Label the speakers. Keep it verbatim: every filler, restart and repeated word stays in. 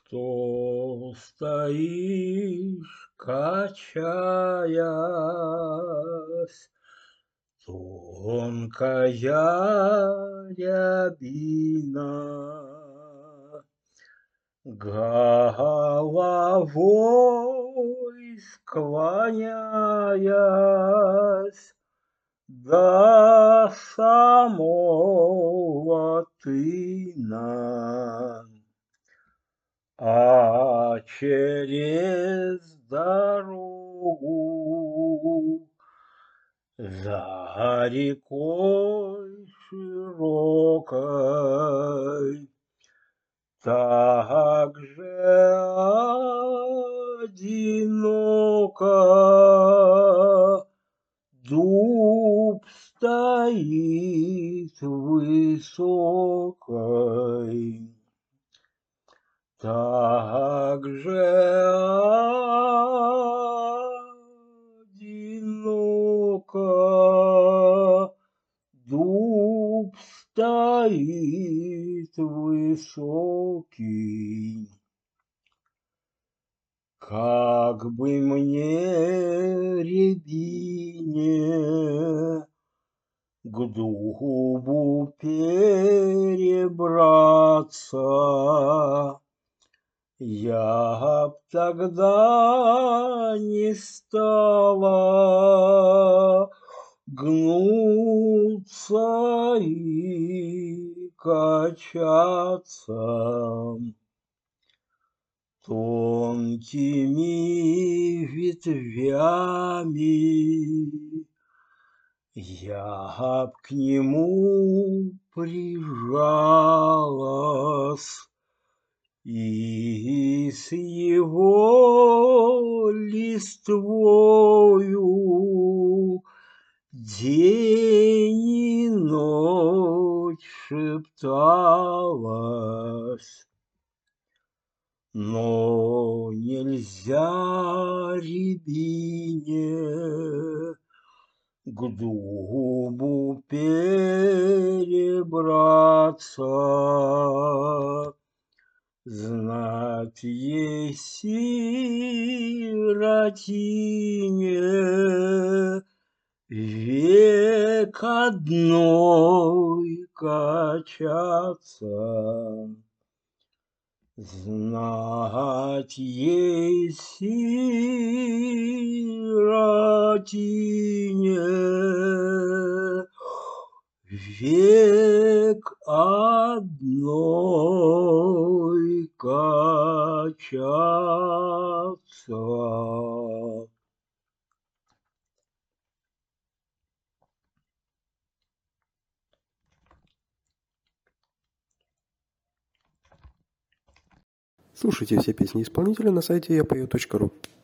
Speaker 1: Что стоишь, качаясь, тонкая рябина, головой склоняясь до самого тына. А через дорогу за рекой широкой так же одиноко дуб стоит высокой. Так же одиноко дуб стоит высокий. Как бы мне, рябине, к дубу перебраться, я б тогда не стала гнуться и качаться. Тонкими ветвями я б к нему прижалась и с его листвою день и ночь шепталась. Но нельзя рябине к дубу перебраться, знать ей, сиротине, век одной качаться. Знать ей, сиротине, век одной качаться.
Speaker 2: Слушайте все песни исполнителя на сайте я пою точка ру.